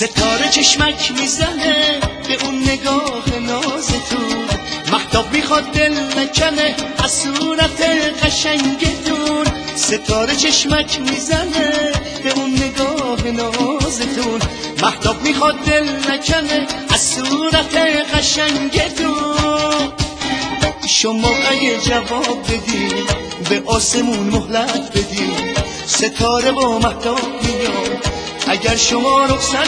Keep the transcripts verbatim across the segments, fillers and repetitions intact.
ستاره چشمک میزنه به اون نگاه نازتون، مهتاب میخواد دل نکنه از صورت قشنگتون. ستاره چشمک میزنه به اون نگاه نازتون، مهتاب میخواد دل نکنه از صورت قشنگتون. شما اگه جواب بدین به آسمون مهلت بدین، ستاره با مهتاب میاد اگر شما رخصت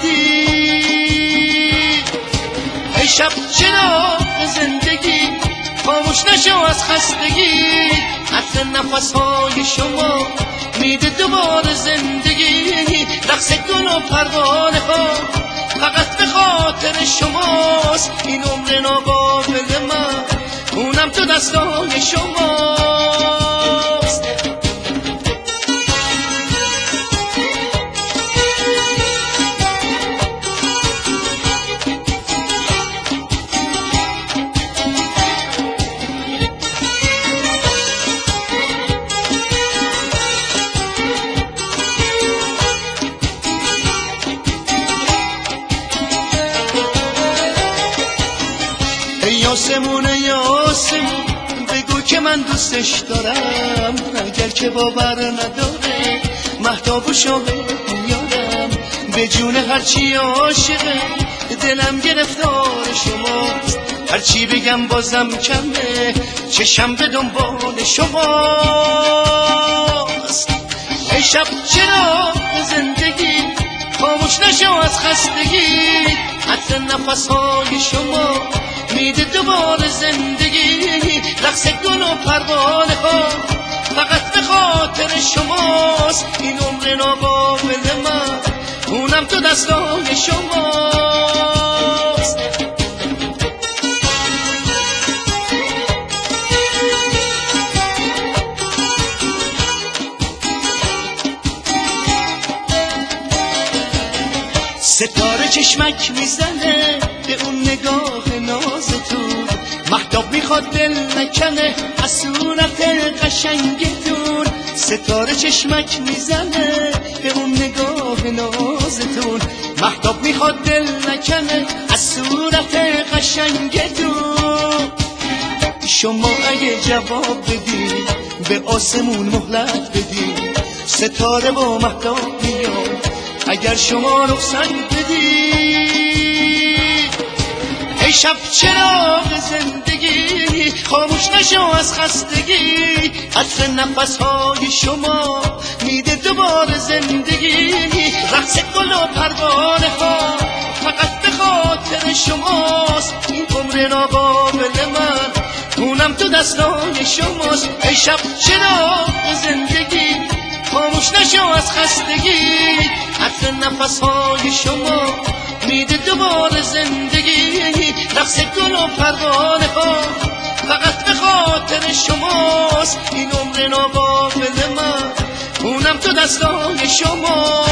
بدین. ای شب چراغ زندگی خاموش نشو از خستگی، عطر نفسهای شما میده دوباره زندگی. رقص گل و پروانه ها فقط به خاطر شماست، این عمر ناقابل من اونم تو دستای شماست. یاسمون یاسمون بگو که من دوستش دارم، اگر که باور نداره مهتاب و شاهد میارم. به جون هرچی عاشقه دلم گرفتار شماست، هرچی بگم بازم کمه چشم به دنبال شماست. ای شب چرا زندگی خاموش نشو از خستگی، عطر نفسهای شما میده دوباره زندگی. رقص گل و پروانه ها فقط به خاطر شماست، این عمر ناقابل من اونم تو دستای شماست. ستاره چشمک میزنه به اون نگاه نازتون، مهتاب میخواد دل نکنه از صورت قشنگتون. ستاره چشمک میزنه به اون نگاه نازتون، مهتاب میخواد دل نکنه از صورت قشنگتون. شما اگه جواب بدین به آسمون مهلت بدین، ستاره با مهتاب میاد اگر شما رخصت بدین. ای شب چراغ زندگی خاموش نشو از خستگی، عطر نفسهای شما میده دوباره زندگی. رقص گل و پروانه ها فقط به خاطر شماست، این عمر ناقابل من اونم تو دستای شماست. ای شب چراغ زندگی خاموش نشو از خستگی، عطر نفسهای شما میده دوباره زندگی. رقص گل و پروانه ها فقط به خاطر شماست، این عمر ناقابل من اونم تو دستای شما.